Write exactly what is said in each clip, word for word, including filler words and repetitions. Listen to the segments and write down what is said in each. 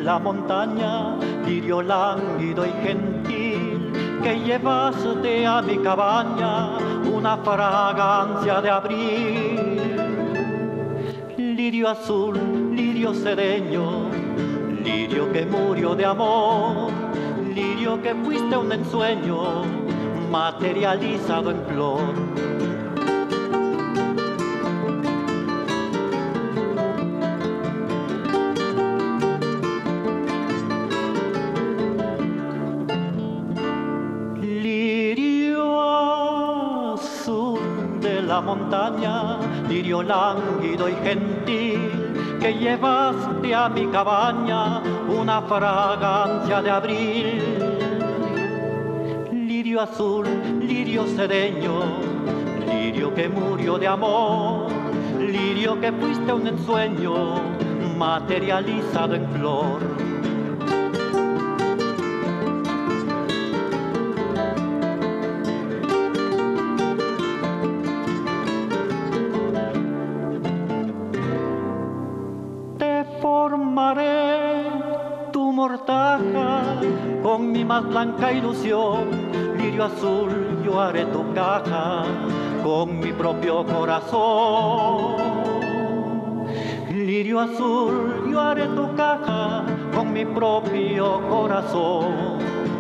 la montaña, lirio lánguido y gentil, que llevaste a mi cabaña una fragancia de abril. Lirio azul, lirio sereño, lirio que murió de amor, lirio que fuiste un ensueño materializado en flor. Lirio azul de la montaña, lirio lánguido y gentil, que llevaste a mi cabaña una fragancia de abril. Lirio azul, lirio sereño, lirio que murió de amor, lirio que fuiste un ensueño materializado en flor. Formaré tu mortaja con mi más blanca ilusión. Lirio azul, yo haré tu caja con mi propio corazón. Lirio azul, yo haré tu caja con mi propio corazón.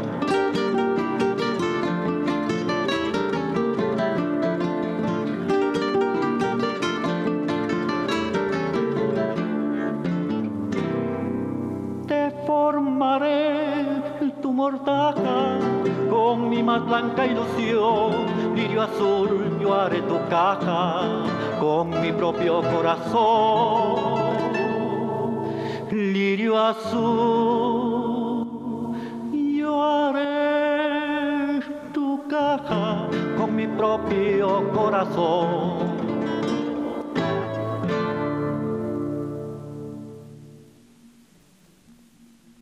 Formaré tu mortaja con mi más blanca ilusión. Lirio azul, yo haré tu caja con mi propio corazón. Lirio azul, yo haré tu caja con mi propio corazón.